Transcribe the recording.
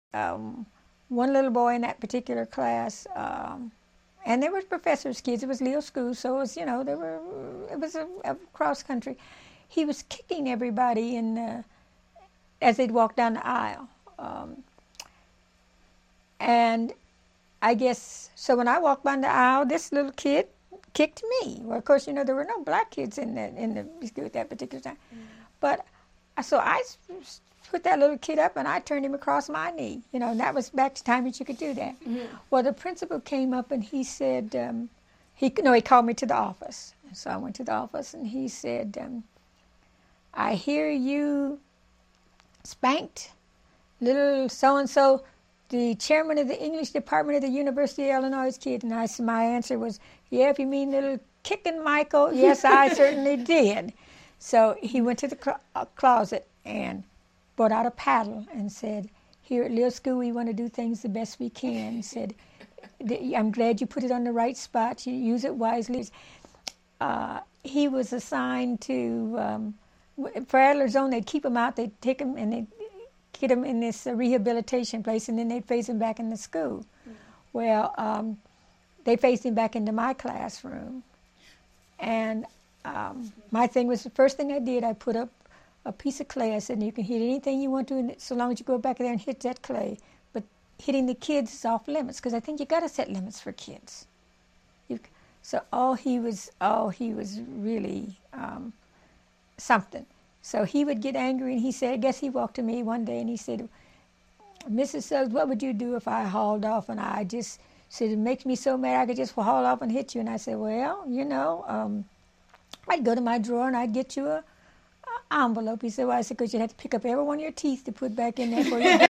um, one little boy in that particular class, and there were professors' kids. It was Leo School, so it was, it was a cross country. He was kicking everybody as they'd walk down the aisle. And I guess, so when I walked down the aisle, this little kid kicked me. Well, of course, there were no black kids in the school at that particular time. Mm-hmm. But so I put that little kid up and I turned him across my knee. And that was back to time that you could do that. Mm-hmm. Well, the principal came up and he said, he called me to the office. So I went to the office and he said, I hear you spanked little so-and-so, the chairman of the English department of the University of Illinois kid. And my answer was, yeah, if you mean little kicking Michael, yes, I certainly did. So he went to the closet and brought out a paddle and said, here at Leo School, we want to do things the best we can. He said, I'm glad you put it on the right spot. You use it wisely. He was assigned to, for Adler's Own, they'd keep him out. They'd take him and they'd get him in this rehabilitation place, and then they'd phase him back into school. Mm-hmm. Well, they phased him back into my classroom. And my thing was, the first thing I did, I put up a piece of clay. I said, you can hit anything you want to, so long as you go back there and hit that clay. But hitting the kids is off limits, because I think you got to set limits for kids. So he was really something. So he would get angry, and he said, I guess he walked to me one day, and he said, Mrs. Suggs, what would you do if I hauled off? And I just said, it makes me so mad I could just haul off and hit you. And I said, well, I'd go to my drawer and I'd get you a envelope. He said, well, I said, because you'd have to pick up every one of your teeth to put back in there for you.